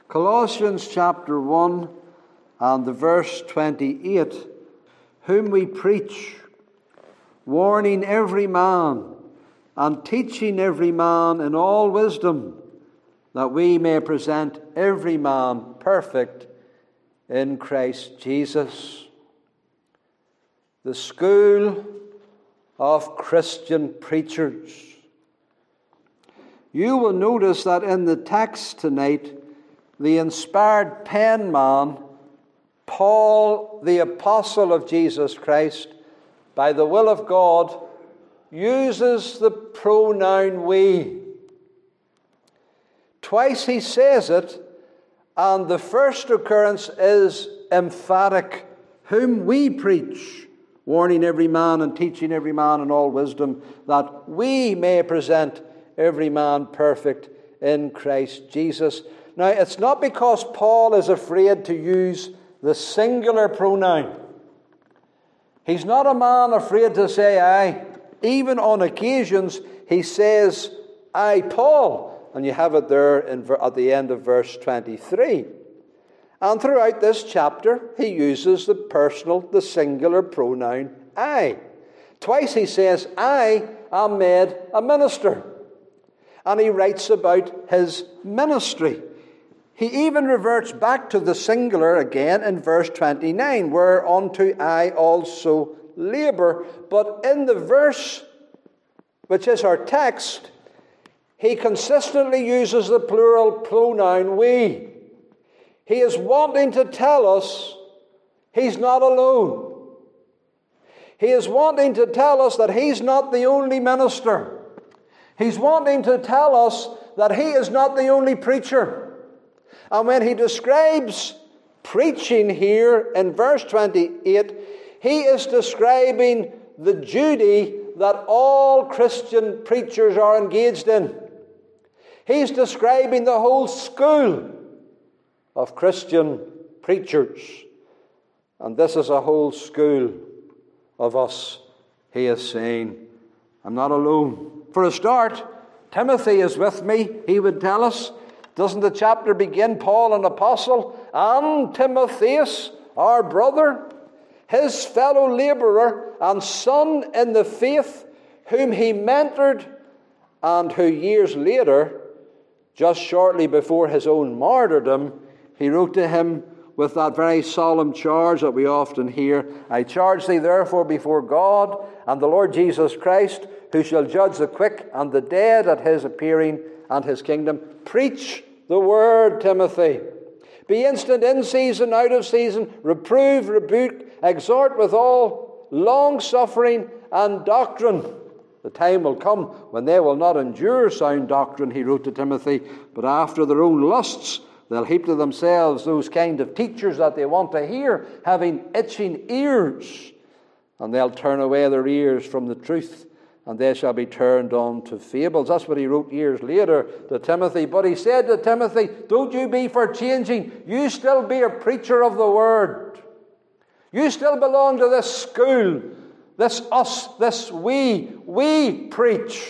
Colossians chapter 1 and the verse 28, whom we preach, warning every man and teaching every man in all wisdom, that we may present every man perfect in Christ Jesus. The school of Christian preachers. You will notice that in the text tonight, the inspired penman, Paul, the apostle of Jesus Christ, by the will of God, uses the pronoun we. Twice he says it, and the first occurrence is emphatic, whom we preach, warning every man and teaching every man in all wisdom, that we may present every man perfect in Christ Jesus. Now, it's not because Paul is afraid to use the singular pronoun. He's not a man afraid to say I. Even on occasions, he says, I, Paul. And you have it there at the end of verse 23. And throughout this chapter, he uses the singular pronoun I. Twice he says, I am made a minister. And he writes about his ministry. He even reverts back to the singular again in verse 29, whereunto I also labour. But in the verse, which is our text, he consistently uses the plural pronoun we. He is wanting to tell us he's not alone. He is wanting to tell us that he's not the only minister. He's wanting to tell us that he is not the only preacher. And when he describes preaching here in verse 28, he is describing the duty that all Christian preachers are engaged in. He's describing the whole school of Christian preachers. And this is a whole school of us, he is saying. I'm not alone. For a start, Timothy is with me, he would tell us. Doesn't the chapter begin, Paul, an apostle, and Timotheus, our brother, his fellow laborer and son in the faith, whom he mentored, and who years later, just shortly before his own martyrdom, he wrote to him with that very solemn charge that we often hear, I charge thee therefore before God and the Lord Jesus Christ, who shall judge the quick and the dead at his appearing and his kingdom. Preach the word, Timothy. Be instant in season, out of season. Reprove, rebuke, exhort with all long-suffering and doctrine. The time will come when they will not endure sound doctrine, he wrote to Timothy, but after their own lusts they'll heap to themselves those kind of teachers that they want to hear, having itching ears. And they'll turn away their ears from the truth, and they shall be turned on to fables. That's what he wrote years later to Timothy. But he said to Timothy, don't you be for changing. You still be a preacher of the word. You still belong to this school, this us, this we preach.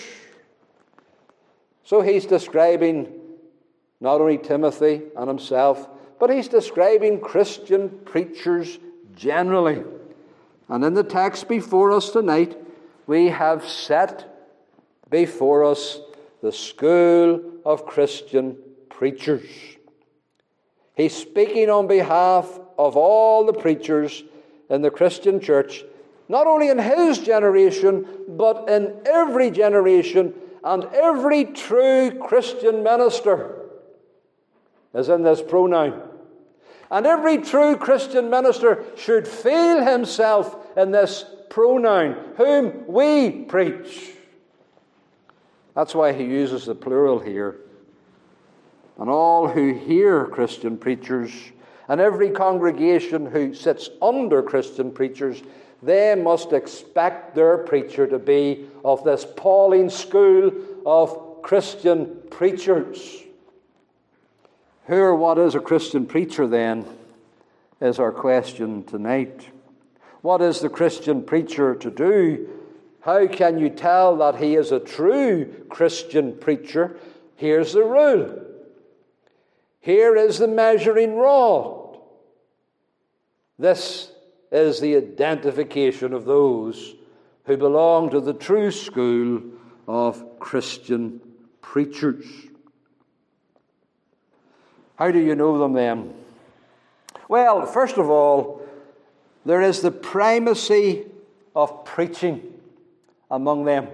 So he's describing not only Timothy and himself, but he's describing Christian preachers generally. And in the text before us tonight, we have set before us the school of Christian preachers. He's speaking on behalf of all the preachers in the Christian church, not only in his generation, but in every generation, and every true Christian minister is in this pronoun. And every true Christian minister should feel himself in this pronoun, whom we preach. That's why he uses the plural here. And all who hear Christian preachers, and every congregation who sits under Christian preachers, they must expect their preacher to be of this Pauline school of Christian preachers. Who or what is a Christian preacher then, is our question tonight. What is the Christian preacher to do? How can you tell that he is a true Christian preacher? Here's the rule. Here is the measuring rod. This is the identification of those who belong to the true school of Christian preachers. How do you know them then? Well, first of all, there is the primacy of preaching among them.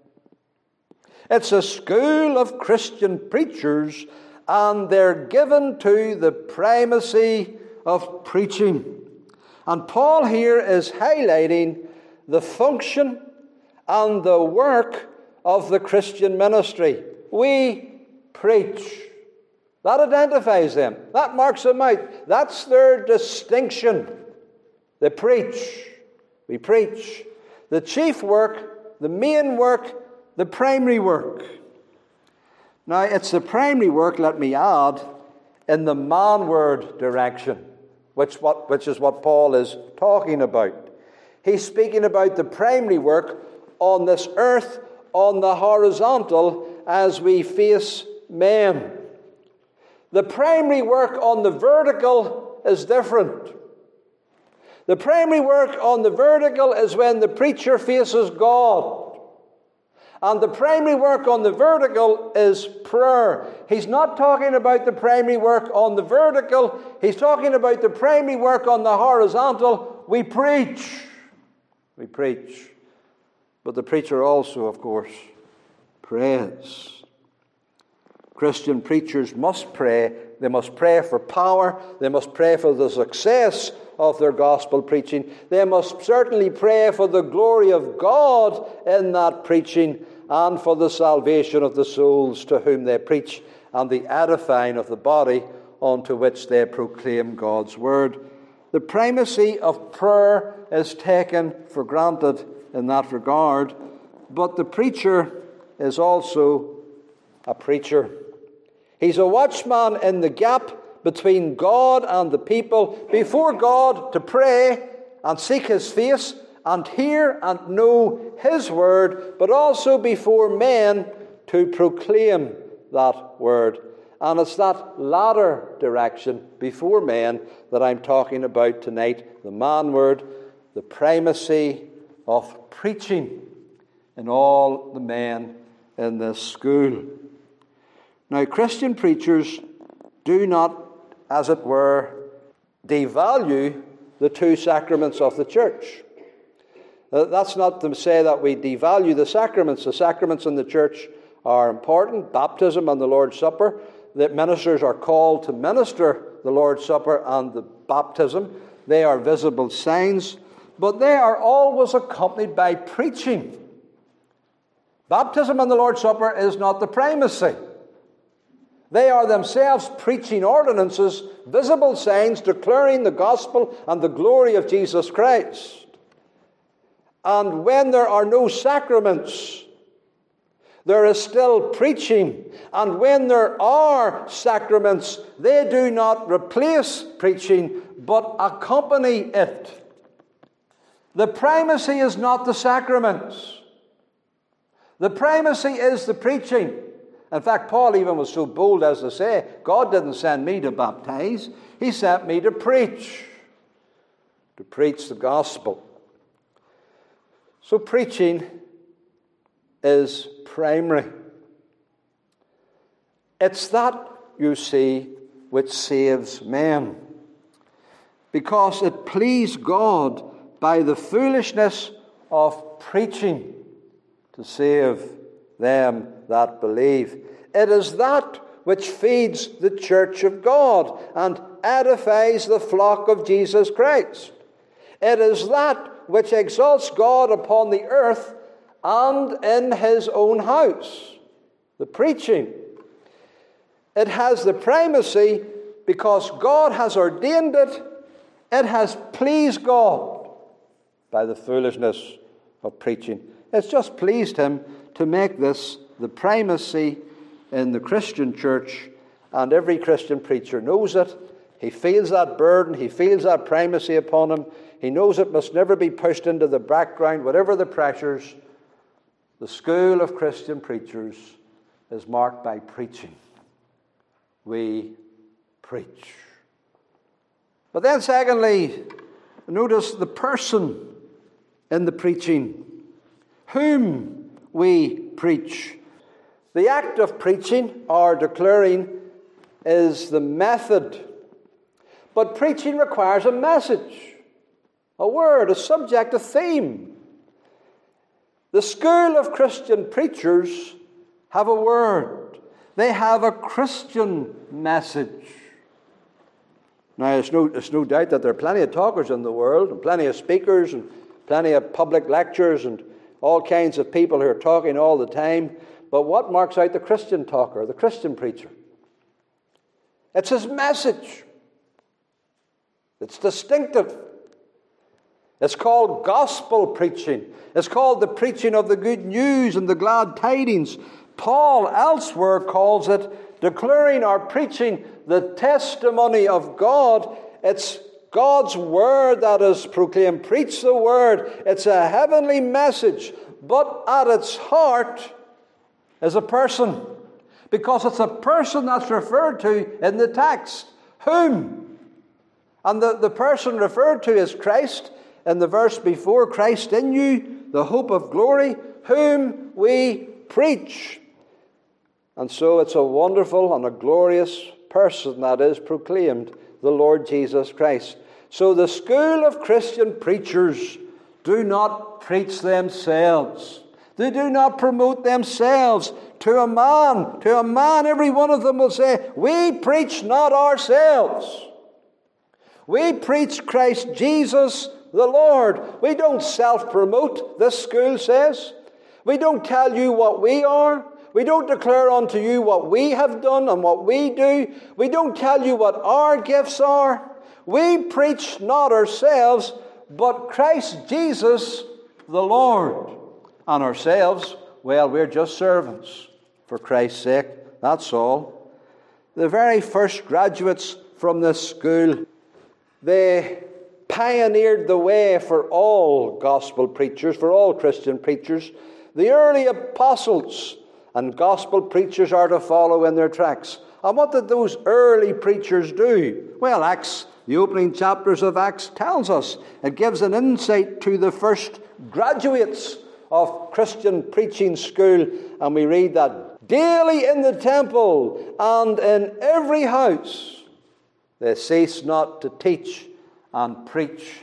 It's a school of Christian preachers, and they're given to the primacy of preaching. And Paul here is highlighting the function and the work of the Christian ministry. We preach. That identifies them. That marks them out. That's their distinction. They preach. We preach. The chief work, the main work, the primary work. Now, it's the primary work, let me add, in the manward direction, which is what Paul is talking about. He's speaking about the primary work on this earth, on the horizontal, as we face men. The primary work on the vertical is different. The primary work on the vertical is when the preacher faces God. And the primary work on the vertical is prayer. He's not talking about the primary work on the vertical. He's talking about the primary work on the horizontal. We preach. We preach. But the preacher also, of course, prays. Christian preachers must pray. They must pray for power. They must pray for the success of their gospel preaching. They must certainly pray for the glory of God in that preaching and for the salvation of the souls to whom they preach and the edifying of the body unto which they proclaim God's word. The primacy of prayer is taken for granted in that regard, but the preacher is also a preacher. He's a watchman in the gap between God and the people, before God to pray and seek His face and hear and know His word, but also before men to proclaim that word. And it's that latter direction, before men, that I'm talking about tonight, the manward, the primacy of preaching in all the men in this school. Now, Christian preachers do not, as it were, devalue the two sacraments of the church. That's not to say that we devalue the sacraments. The sacraments in the church are important. Baptism and the Lord's Supper. The ministers are called to minister the Lord's Supper and the baptism. They are visible signs, but they are always accompanied by preaching. Baptism and the Lord's Supper is not the primacy. They are themselves preaching ordinances, visible signs declaring the gospel and the glory of Jesus Christ. And when there are no sacraments, there is still preaching. And when there are sacraments, they do not replace preaching, but accompany it. The primacy is not the sacraments. The primacy is the preaching. In fact, Paul even was so bold as to say, God didn't send me to baptize. He sent me to preach the gospel. So preaching is primary. It's that, you see, which saves men. Because it pleased God by the foolishness of preaching to save them that believe. It is that which feeds the church of God and edifies the flock of Jesus Christ. It is that which exalts God upon the earth and in His own house. The preaching. It has the primacy because God has ordained it. It has pleased God by the foolishness of preaching. It's just pleased Him to make this the primacy in the Christian church, and every Christian preacher knows it. He feels that burden. He feels that primacy upon him. He knows it must never be pushed into the background, whatever the pressures. The school of Christian preachers is marked by preaching. We preach. But then secondly, notice the person in the preaching, whom we preach. The act of preaching or declaring is the method. But preaching requires a message, a word, a subject, a theme. The school of Christian preachers have a word. They have a Christian message. Now, there's no doubt that there are plenty of talkers in the world, and plenty of speakers, and plenty of public lectures, and all kinds of people who are talking all the time. But what marks out the Christian talker, the Christian preacher? It's his message. It's distinctive. It's called gospel preaching. It's called the preaching of the good news and the glad tidings. Paul elsewhere calls it declaring or preaching the testimony of God. It's God's word that is proclaimed. Preach the word. It's a heavenly message, but at its heart is a person, because it's a person that's referred to in the text. Whom? And the person referred to is Christ. In the verse before, Christ in you, the hope of glory, whom we preach. And so it's a wonderful and a glorious person that is proclaimed, the Lord Jesus Christ. So the school of Christian preachers do not preach themselves. They do not promote themselves to a man. To a man, every one of them will say, we preach not ourselves. We preach Christ Jesus the Lord. We don't self-promote, this school says. We don't tell you what we are. We don't declare unto you what we have done and what we do. We don't tell you what our gifts are. We preach not ourselves, but Christ Jesus the Lord. And ourselves, well, we're just servants for Christ's sake. That's all. The very first graduates from this school, they pioneered the way for all gospel preachers, for all Christian preachers. The early apostles and gospel preachers are to follow in their tracks. And what did those early preachers do? Well, Acts, the opening chapters of Acts tells us. It gives an insight to the first graduates of Christian preaching school. And we read that daily in the temple and in every house they cease not to teach and preach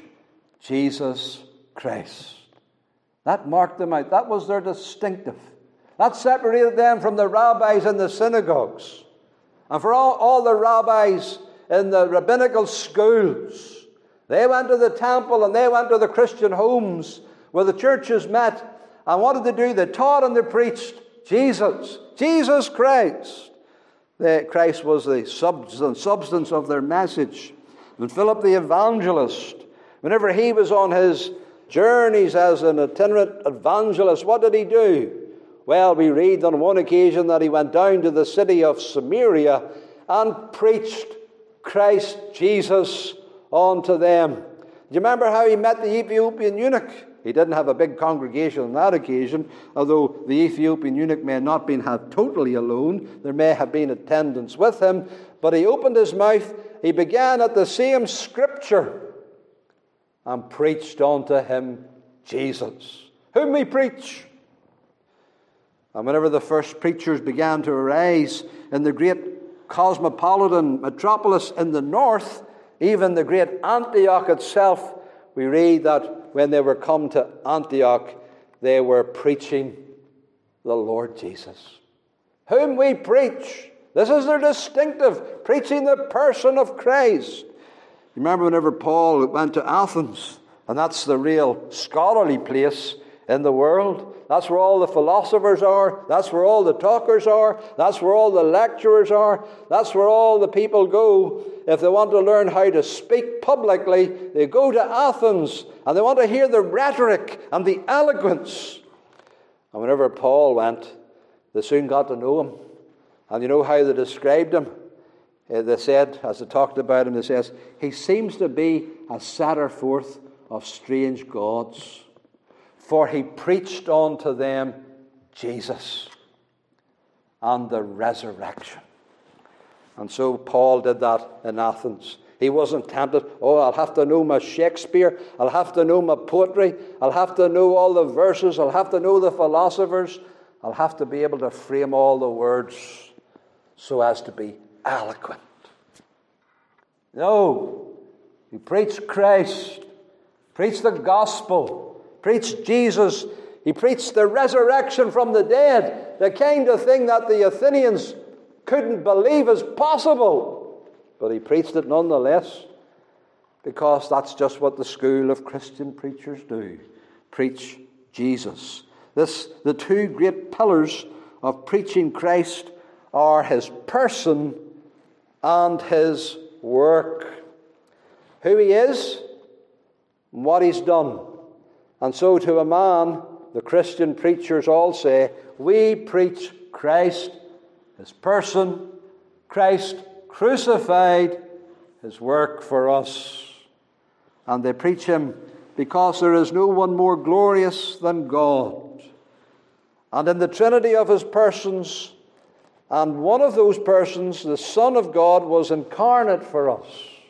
Jesus Christ. That marked them out. That was their distinctive. That separated them from the rabbis in the synagogues. And for all the rabbis in the rabbinical schools, they went to the temple and they went to the Christian homes where the churches met. And what did they do? They taught and they preached Jesus. Jesus Christ. Christ was the substance of their message. And Philip the evangelist, whenever he was on his journeys as an itinerant evangelist, what did he do? Well, we read on one occasion that he went down to the city of Samaria and preached Christ Jesus unto them. Do you remember how he met the Ethiopian eunuch? He didn't have a big congregation on that occasion, although the Ethiopian eunuch may not have been totally alone. There may have been attendants with him. But he opened his mouth. He began at the same scripture and preached unto him Jesus, whom we preach. And whenever the first preachers began to arise in the great cosmopolitan metropolis in the north, even the great Antioch itself, we read that when they were come to Antioch, they were preaching the Lord Jesus, whom we preach. This is their distinctive, preaching the person of Christ. You remember whenever Paul went to Athens, and that's the real scholarly place in the world. That's where all the philosophers are. That's where all the talkers are. That's where all the lecturers are. That's where all the people go. If they want to learn how to speak publicly, they go to Athens, and they want to hear the rhetoric and the eloquence. And whenever Paul went, they soon got to know him. And you know how they described him? They said, as they talked about him, they says, he seems to be a setter forth of strange gods. For he preached unto them Jesus and the resurrection. And so Paul did that in Athens. He wasn't tempted, I'll have to know my Shakespeare, I'll have to know my poetry, I'll have to know all the verses, I'll have to know the philosophers, I'll have to be able to frame all the words so as to be eloquent. No, he preached Christ, preached the gospel, preached Jesus. He preached the resurrection from the dead, the kind of thing that the Athenians couldn't believe is possible. But he preached it nonetheless, because that's just what the school of Christian preachers do. Preach Jesus. The two great pillars of preaching Christ are his person and his work. Who he is and what he's done. And so to a man, the Christian preachers all say, we preach Christ, his person, Christ crucified, his work for us. And they preach him because there is no one more glorious than God. And in the Trinity of his persons, and one of those persons, the Son of God, was incarnate for us.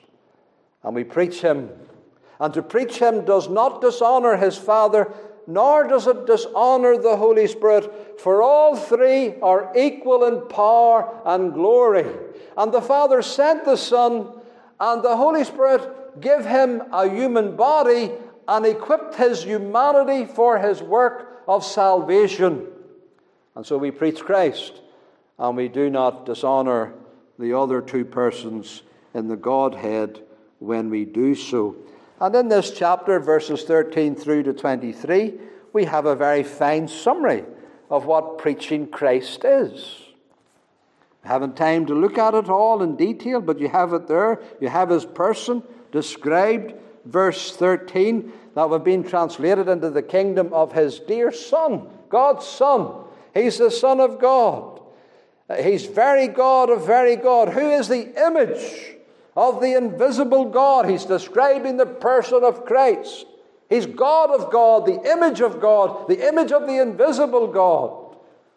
And we preach him. And to preach him does not dishonor his Father, nor does it dishonor the Holy Spirit, for all three are equal in power and glory. And the Father sent the Son, and the Holy Spirit gave him a human body and equipped his humanity for his work of salvation. And so we preach Christ, and we do not dishonor the other two persons in the Godhead when we do so. And in this chapter, verses 13 through to 23, we have a very fine summary of what preaching Christ is. I haven't time to look at it all in detail, but you have it there. You have his person described, verse 13, that we've been translated into the kingdom of his dear Son, God's Son. He's the Son of God. He's very God of very God. Who is the image of the invisible God? He's describing the person of Christ. He's God of God, the image of God, the image of the invisible God.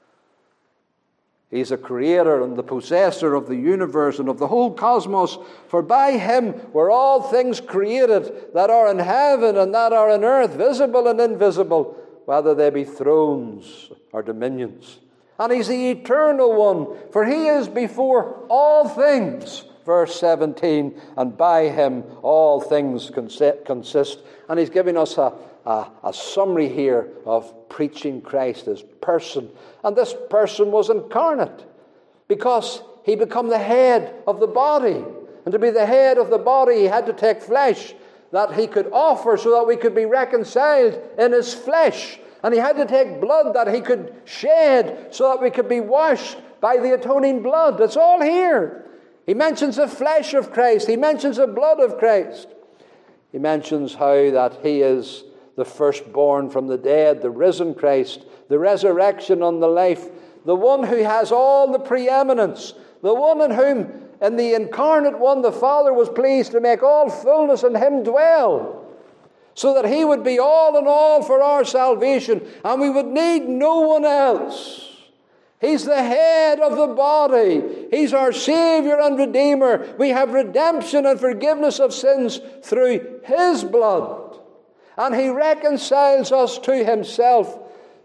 He's a creator and the possessor of the universe and of the whole cosmos. For by him were all things created that are in heaven and that are on earth, visible and invisible, whether they be thrones or dominions. And he's the eternal one, for he is before all things. Verse 17, and by him all things consist. And he's giving us a summary here of preaching Christ, his person. And this person was incarnate because he became the head of the body. And to be the head of the body, he had to take flesh that he could offer so that we could be reconciled in his flesh. And he had to take blood that he could shed so that we could be washed by the atoning blood. It's all here. He mentions the flesh of Christ. He mentions the blood of Christ. He mentions how that he is the firstborn from the dead, the risen Christ, the resurrection and the life, the one who has all the preeminence, the one in whom, in the incarnate one, the Father was pleased to make all fullness in him dwell, so that he would be all in all for our salvation, and we would need no one else. He's the head of the body. He's our Savior and Redeemer. We have redemption and forgiveness of sins through his blood. And he reconciles us to himself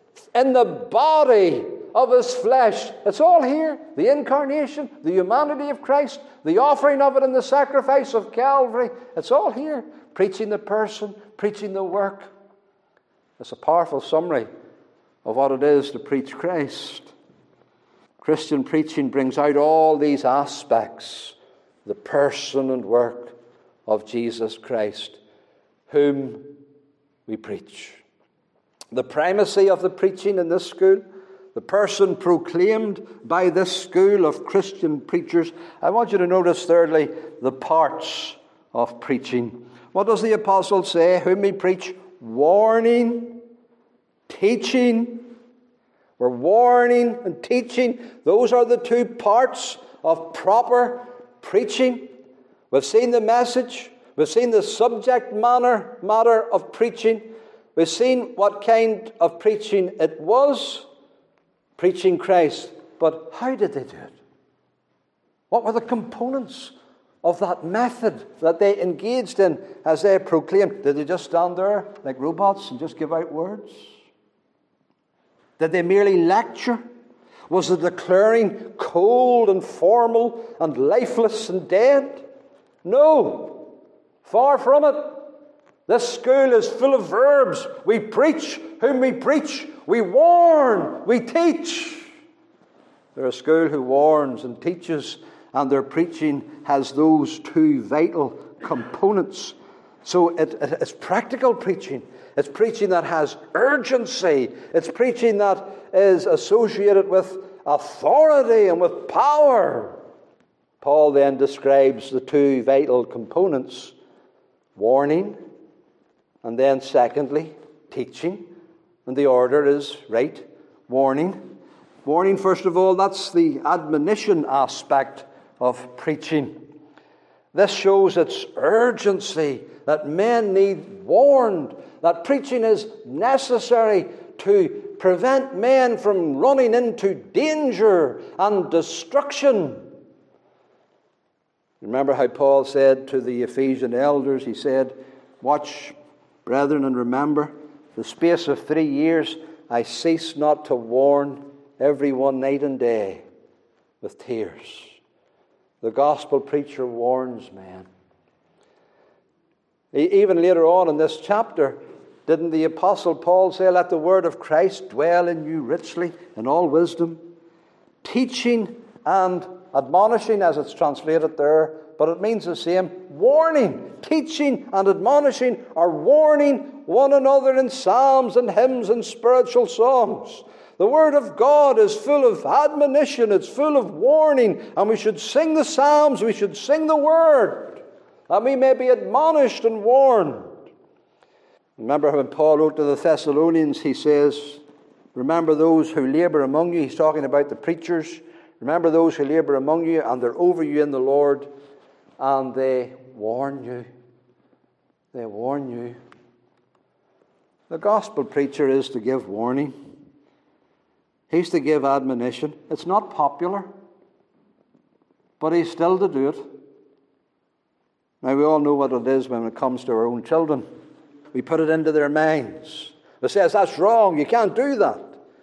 in the body of his flesh. It's all here. The incarnation, the humanity of Christ, the offering of it in the sacrifice of Calvary. It's all here. Preaching the person, preaching the work. It's a powerful summary of what it is to preach Christ. Christian preaching brings out all these aspects, the person and work of Jesus Christ, whom we preach. The primacy of the preaching in this school, the person proclaimed by this school of Christian preachers. I want you to notice, thirdly, the parts of preaching. What does the apostle say? Whom we preach? Warning, teaching. We're warning and teaching. Those are the two parts of proper preaching. We've seen the message. We've seen the subject matter of preaching. We've seen what kind of preaching it was. Preaching Christ. But how did they do it? What were the components of that method that they engaged in as they proclaimed? Did they just stand there like robots and just give out words? Did they merely lecture? Was the declaring cold and formal and lifeless and dead? No, far from it. This school is full of verbs. We preach whom we preach. We warn, we teach. They're a school who warns and teaches, and their preaching has those two vital components. So it's practical preaching. It's preaching that has urgency. It's preaching that is associated with authority and with power. Paul then describes the two vital components: warning, and then secondly, teaching. And the order is right. Warning. Warning, first of all, that's the admonition aspect of preaching. This shows its urgency, that men need warned, that preaching is necessary to prevent men from running into danger and destruction. Remember how Paul said to the Ephesian elders, he said, "Watch, brethren, and remember, the space of 3 years I cease not to warn everyone night and day with tears." The gospel preacher warns men. Even later on in this chapter, didn't the Apostle Paul say, "Let the word of Christ dwell in you richly in all wisdom, teaching and admonishing," as it's translated there, but it means the same. Warning, teaching and admonishing, or warning one another in psalms and hymns and spiritual songs. The Word of God is full of admonition, it's full of warning, and we should sing the psalms, we should sing the Word, that we may be admonished and warned. Remember when Paul wrote to the Thessalonians, he says, "Remember those who labor among you." He's talking about the preachers. "Remember those who labor among you, and they're over you in the Lord, and they warn you." They warn you. The gospel preacher is to give warning. He's to give admonition. It's not popular, but he's still to do it. Now, we all know what it is when it comes to our own children. We put it into their minds. It says, "That's wrong, you can't do that.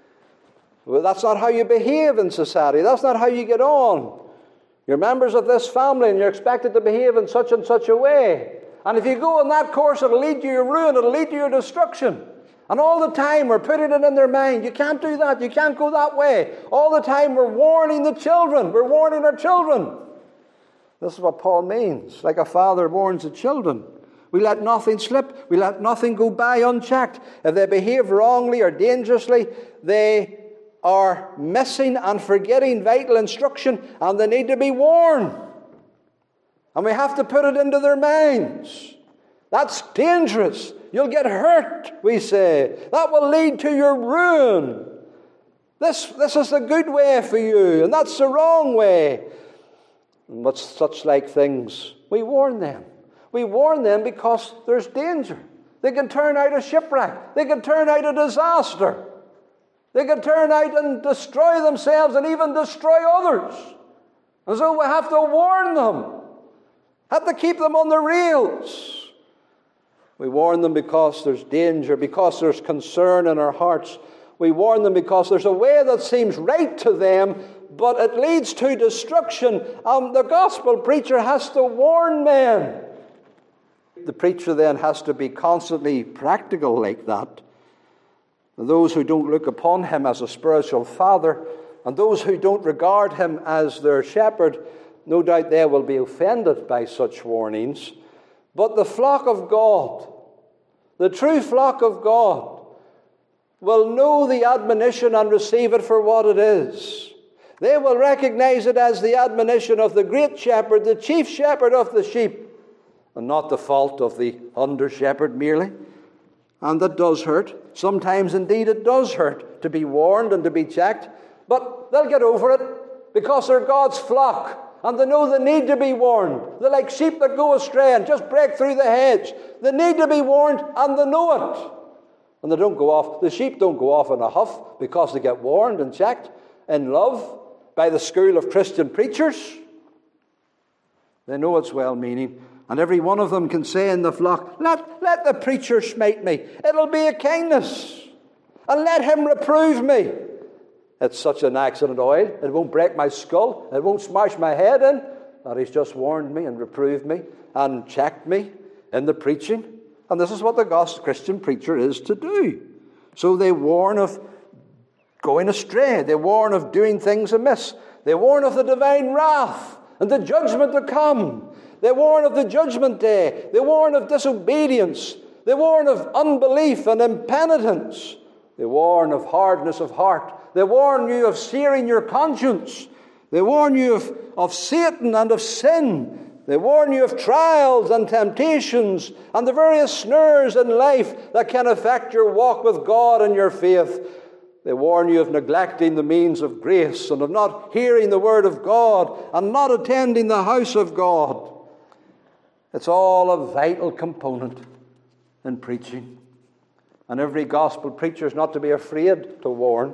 Well, that's not how you behave in society. That's not how you get on. You're members of this family and you're expected to behave in such and such a way. And if you go on that course, it'll lead to your ruin, it'll lead to your destruction." And all the time we're putting it in their mind. You can't do that. You can't go that way. All the time we're warning the children. We're warning our children. This is what Paul means. Like a father warns the children. We let nothing slip. We let nothing go by unchecked. If they behave wrongly or dangerously, they are missing and forgetting vital instruction, and they need to be warned. And we have to put it into their minds. That's dangerous. You'll get hurt, we say. That will lead to your ruin. This is the good way for you, and that's the wrong way. And what's such like things? We warn them. We warn them because there's danger. They can turn out a shipwreck. They can turn out a disaster. They can turn out and destroy themselves and even destroy others. And so we have to warn them. Have to keep them on the rails. We warn them because there's danger, because there's concern in our hearts. We warn them because there's a way that seems right to them, but it leads to destruction. The gospel preacher has to warn men. The preacher then has to be constantly practical like that. Those who don't look upon him as a spiritual father, and those who don't regard him as their shepherd, no doubt they will be offended by such warnings. But the flock of God, the true flock of God, will know the admonition and receive it for what it is. They will recognize it as the admonition of the great shepherd, the chief shepherd of the sheep, and not the fault of the under-shepherd merely. And that does hurt. Sometimes, indeed, it does hurt to be warned and to be checked. But they'll get over it because they're God's flock. And they know they need to be warned. They're like sheep that go astray and just break through the hedge. They need to be warned, and they know it. And they don't go off. The sheep don't go off in a huff because they get warned and checked in love by the school of Christian preachers. They know it's well-meaning. And every one of them can say in the flock, let the preacher smite me. It'll be a kindness. And let him reprove me. It's such an accident oil. It won't break my skull. It won't smash my head in. That he's just warned me and reproved me and checked me in the preaching. And this is what the Christian preacher is to do. So they warn of going astray. They warn of doing things amiss. They warn of the divine wrath and the judgment to come. They warn of the judgment day. They warn of disobedience. They warn of unbelief and impenitence. They warn of hardness of heart. They warn you of searing your conscience. They warn you of Satan and of sin. They warn you of trials and temptations and the various snares in life that can affect your walk with God and your faith. They warn you of neglecting the means of grace and of not hearing the word of God and not attending the house of God. It's all a vital component in preaching. And every gospel preacher is not to be afraid to warn.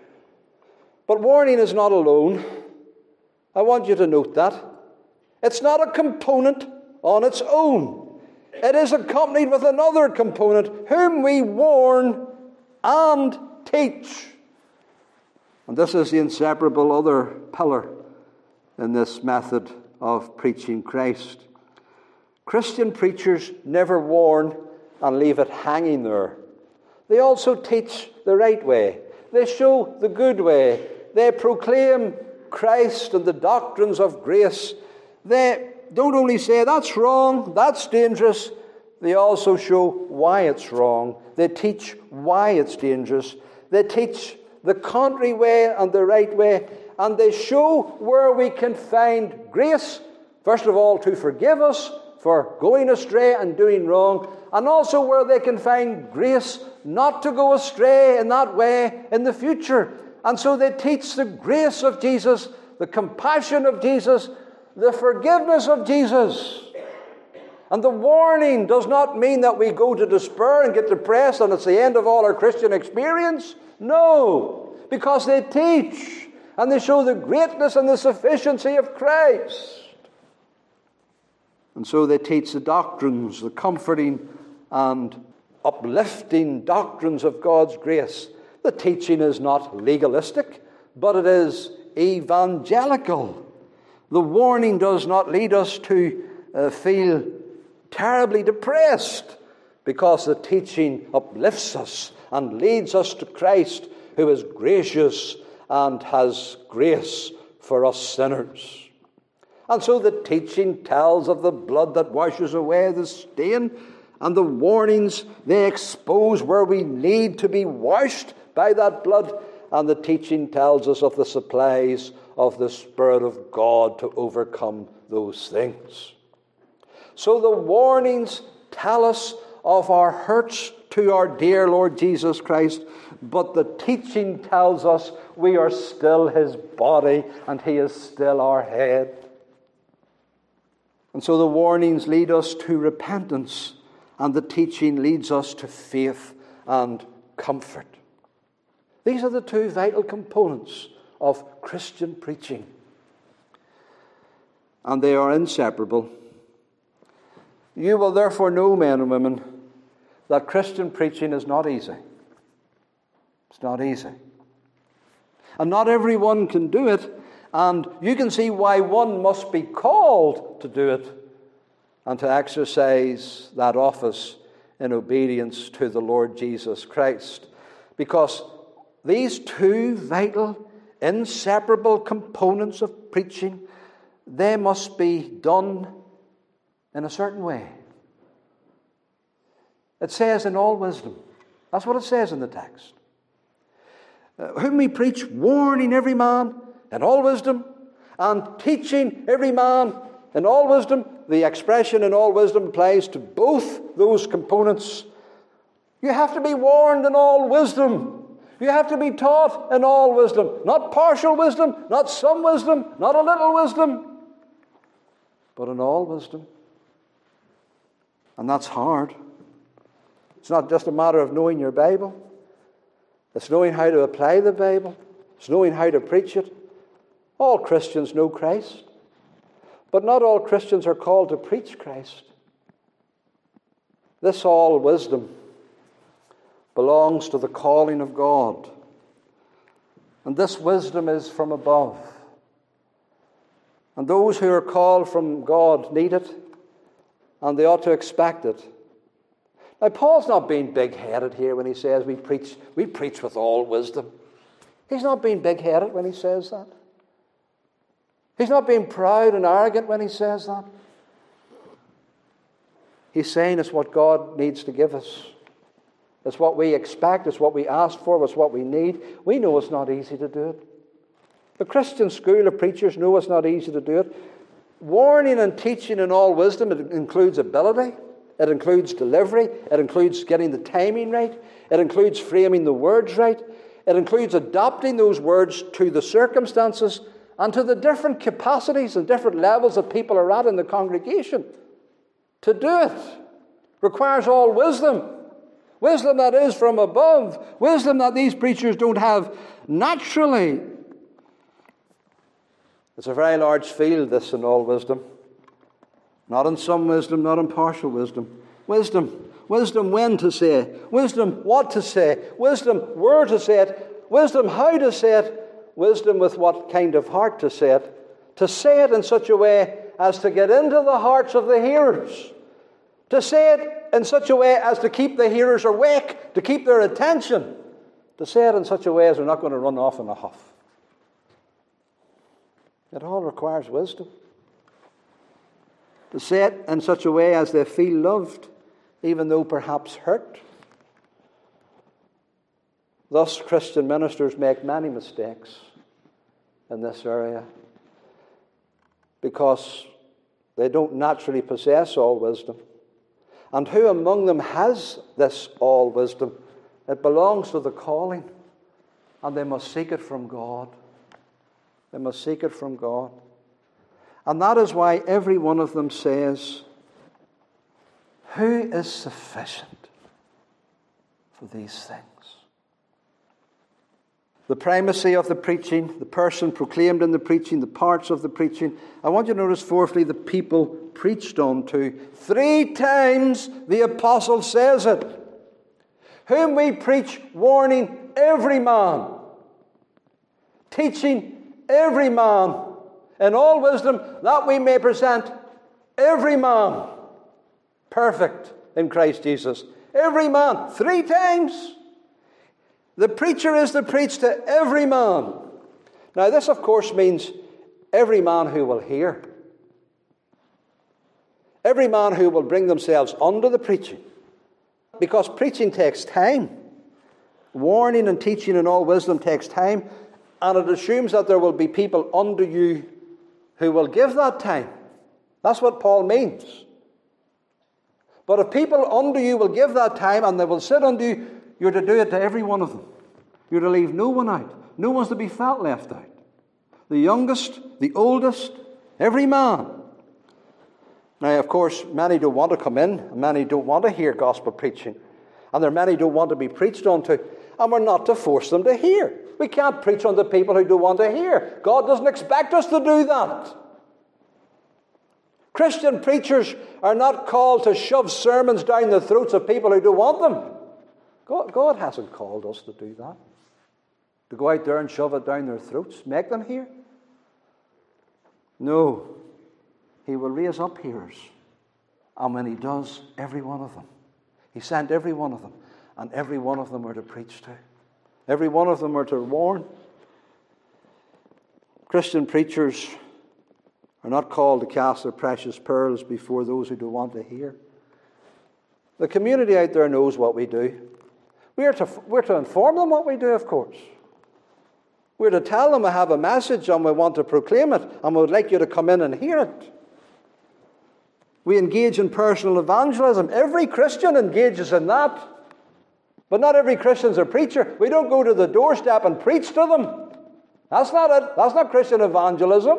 But warning is not alone. I want you to note that. It's not a component on its own. It is accompanied with another component, whom we warn and teach. And this is the inseparable other pillar in this method of preaching Christ. Christian preachers never warn and leave it hanging there. They also teach the right way. They show the good way. They proclaim Christ and the doctrines of grace. They don't only say, that's wrong, that's dangerous. They also show why it's wrong. They teach why it's dangerous. They teach the contrary way and the right way. And they show where we can find grace, first of all, to forgive us for going astray and doing wrong, and also where they can find grace not to go astray in that way in the future. And so they teach the grace of Jesus, the compassion of Jesus, the forgiveness of Jesus. And the warning does not mean that we go to despair and get depressed and it's the end of all our Christian experience. No, because they teach and they show the greatness and the sufficiency of Christ. And so they teach the doctrines, the comforting and uplifting doctrines of God's grace. The teaching is not legalistic, but it is evangelical. The warning does not lead us to feel terribly depressed, because the teaching uplifts us and leads us to Christ, who is gracious and has grace for us sinners. And so the teaching tells of the blood that washes away the stain, and the warnings, they expose where we need to be washed by that blood, and the teaching tells us of the supplies of the Spirit of God to overcome those things. So the warnings tell us of our hurts to our dear Lord Jesus Christ, but the teaching tells us we are still His body and He is still our head. And so the warnings lead us to repentance, and the teaching leads us to faith and comfort. These are the two vital components of Christian preaching, and they are inseparable. You will therefore know, men and women, that Christian preaching is not easy. It's not easy. And not everyone can do it, and you can see why one must be called to do it and to exercise that office in obedience to the Lord Jesus Christ. Because these two vital, inseparable components of preaching, they must be done in a certain way. It says in all wisdom. That's what it says in the text. Whom we preach, warning every man in all wisdom, and teaching every man in all wisdom. The expression in all wisdom applies to both those components. You have to be warned in all wisdom. You have to be taught in all wisdom. Not partial wisdom, not some wisdom, not a little wisdom, but in all wisdom. And that's hard. It's not just a matter of knowing your Bible. It's knowing how to apply the Bible. It's knowing how to preach it. All Christians know Christ. But not all Christians are called to preach Christ. This all wisdom belongs to the calling of God. And this wisdom is from above. And those who are called from God need it, and they ought to expect it. Now, Paul's not being big-headed here when he says we preach with all wisdom. He's not being big-headed when he says that. He's not being proud and arrogant when he says that. He's saying it's what God needs to give us. It's what we expect. It's what we ask for. It's what we need. We know it's not easy to do it. The Christian school of preachers know it's not easy to do it. Warning and teaching in all wisdom, it includes ability. It includes delivery. It includes getting the timing right. It includes framing the words right. It includes adapting those words to the circumstances and to the different capacities and different levels that people are at in the congregation. To do it requires all wisdom. Wisdom that is from above. Wisdom that these preachers don't have naturally. It's a very large field, this, in all wisdom. Not in some wisdom, not in partial wisdom. Wisdom. Wisdom when to say it. Wisdom what to say. Wisdom where to say it. Wisdom how to say it. Wisdom with what kind of heart to say it. To say it in such a way as to get into the hearts of the hearers. To say it in such a way as to keep the hearers awake, to keep their attention. To say it in such a way as they're not going to run off in a huff. It all requires wisdom. To say it in such a way as they feel loved, even though perhaps hurt. Thus, Christian ministers make many mistakes in this area because they don't naturally possess all wisdom. And who among them has this all wisdom? It belongs to the calling, and they must seek it from God. They must seek it from God. And that is why every one of them says, who is sufficient for these things? The primacy of the preaching, the person proclaimed in the preaching, the parts of the preaching. I want you to notice, fourthly, the people preached unto. 3 times the apostle says it. Whom we preach, warning every man, teaching every man, in all wisdom, that we may present every man perfect in Christ Jesus. Every man, 3 times. The preacher is to preach to every man. Now this, of course, means every man who will hear. Every man who will bring themselves under the preaching. Because preaching takes time. Warning and teaching in all wisdom takes time. And it assumes that there will be people under you who will give that time. That's what Paul means. But if people under you will give that time and they will sit under you, you're to do it to every one of them. You're to leave no one out. No one's to be felt left out. The youngest, the oldest, every man. Now, of course, many don't want to come in, and many don't want to hear gospel preaching. And there are many who don't want to be preached unto. And we're not to force them to hear. We can't preach unto people who don't want to hear. God doesn't expect us to do that. Christian preachers are not called to shove sermons down the throats of people who don't want them. God hasn't called us to do that. To go out there and shove it down their throats, make them hear. No. He will raise up hearers. And when he does, every one of them. He sent every one of them. And every one of them were to preach to. Every one of them were to warn. Christian preachers are not called to cast their precious pearls before those who don't want to hear. The community out there knows what we do. We're to inform them what we do, of course. We're to tell them we have a message and we want to proclaim it and we would like you to come in and hear it. We engage in personal evangelism. Every Christian engages in that. But not every Christian's a preacher. We don't go to the doorstep and preach to them. That's not it. That's not Christian evangelism.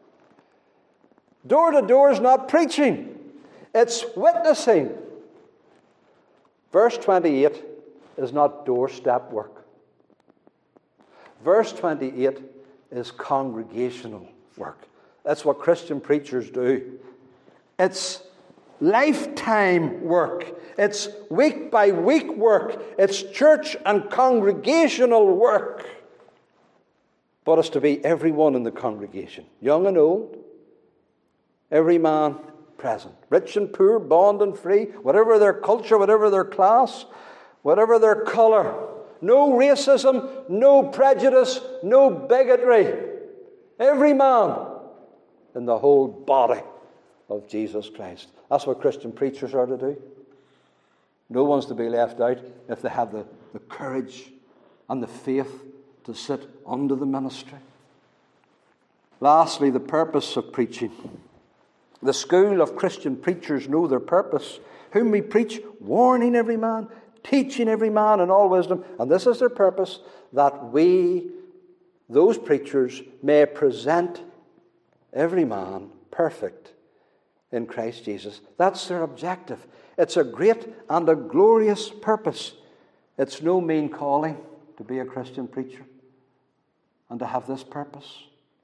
Door to door is not preaching. It's witnessing. Verse 28 is not doorstep work. Verse 28 is congregational work. That's what Christian preachers do. It's lifetime work. It's week by week work. It's church and congregational work. But it's to be everyone in the congregation, young and old, every man present, rich and poor, bond and free, whatever their culture, whatever their class, whatever their colour. No racism, no prejudice, no bigotry. Every man in the whole body of Jesus Christ. That's what Christian preachers are to do. No one's to be left out if they have the courage and the faith to sit under the ministry. Lastly, the purpose of preaching. The school of Christian preachers know their purpose, whom we preach, warning every man, teaching every man in all wisdom. And this is their purpose, that we, those preachers, may present every man perfect in Christ Jesus. That's their objective. It's a great and a glorious purpose. It's no mean calling to be a Christian preacher and to have this purpose.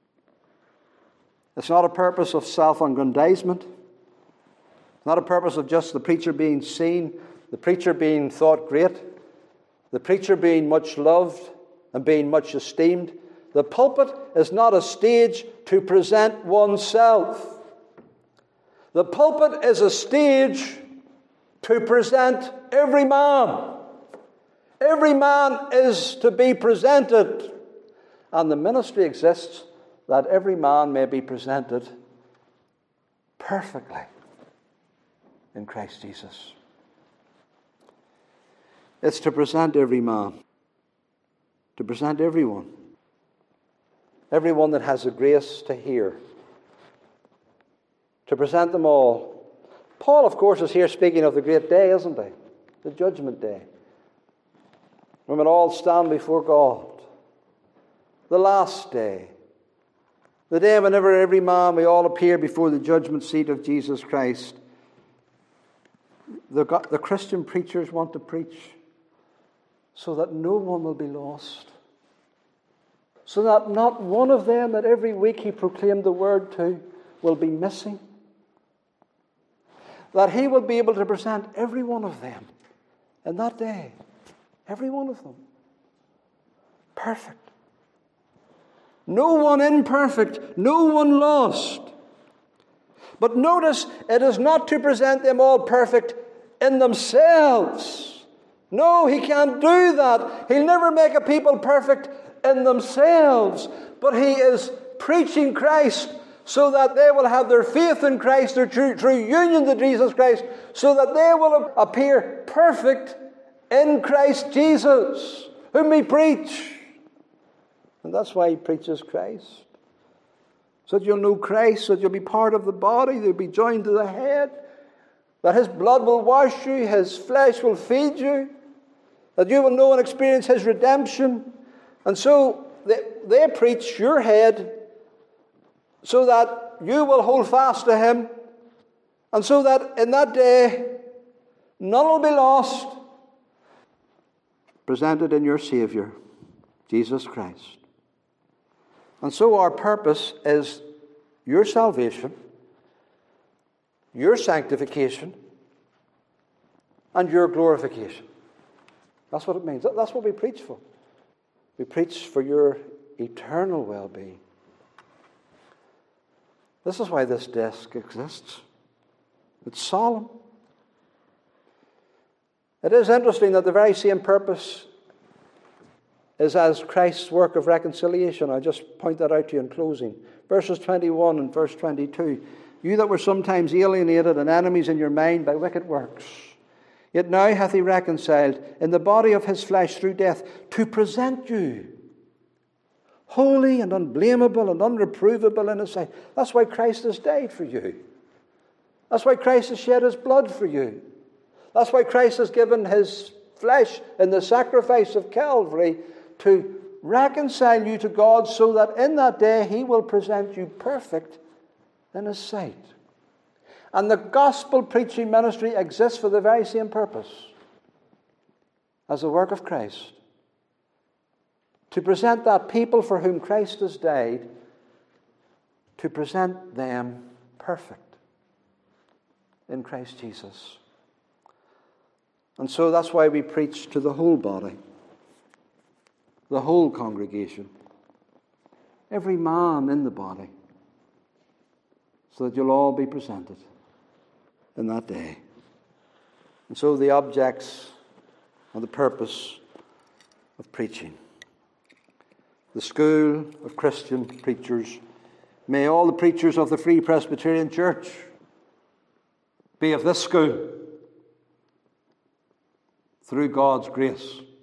It's not a purpose of self-aggrandizement. It's not a purpose of just the preacher being seen, the preacher being thought great, the preacher being much loved and being much esteemed. The pulpit is not a stage to present oneself. The pulpit is a stage to present every man. Every man is to be presented. And the ministry exists that every man may be presented perfectly in Christ Jesus. It's to present every man, to present everyone that has the grace to hear, to present them all. Paul, of course, is here speaking of the great day, isn't he? The judgment day, when we'll all stand before God. The last day. The day whenever every man, we all appear before the judgment seat of Jesus Christ. The Christian preachers want to preach so that no one will be lost. So that not one of them that every week he proclaimed the word to will be missing. That he will be able to present every one of them in that day. Every one of them. Perfect. No one imperfect, no one lost. But notice, it is not to present them all perfect in themselves. No, he can't do that. He'll never make a people perfect in themselves. But he is preaching Christ so that they will have their faith in Christ, their true union to Jesus Christ, so that they will appear perfect in Christ Jesus, whom we preach. And that's why he preaches Christ. So that you'll know Christ, so that you'll be part of the body, you'll be joined to the head, that his blood will wash you, his flesh will feed you, that you will know and experience his redemption. And so they preach your head so that you will hold fast to him, and so that in that day none will be lost. Presented in your Savior, Jesus Christ. And so our purpose is your salvation, your sanctification, and your glorification. That's what it means. That's what we preach for. We preach for your eternal well-being. This is why this desk exists. It's solemn. It is interesting that the very same purpose is as Christ's work of reconciliation. I'll just point that out to you in closing. Verses 21 and verse 22. You that were sometimes alienated and enemies in your mind by wicked works, yet now hath he reconciled in the body of his flesh through death, to present you holy and unblameable and unreprovable in his sight. That's why Christ has died for you. That's why Christ has shed his blood for you. That's why Christ has given his flesh in the sacrifice of Calvary to reconcile you to God, so that in that day he will present you perfect in his sight. And the gospel preaching ministry exists for the very same purpose as the work of Christ. To present that people for whom Christ has died to present them perfect in Christ Jesus. And so that's why we preach to the whole body, the whole congregation, every man in the body, so that you'll all be presented in that day. And so the objects and the purpose of preaching. The school of Christian preachers. May all the preachers of the Free Presbyterian Church be of this school through God's grace.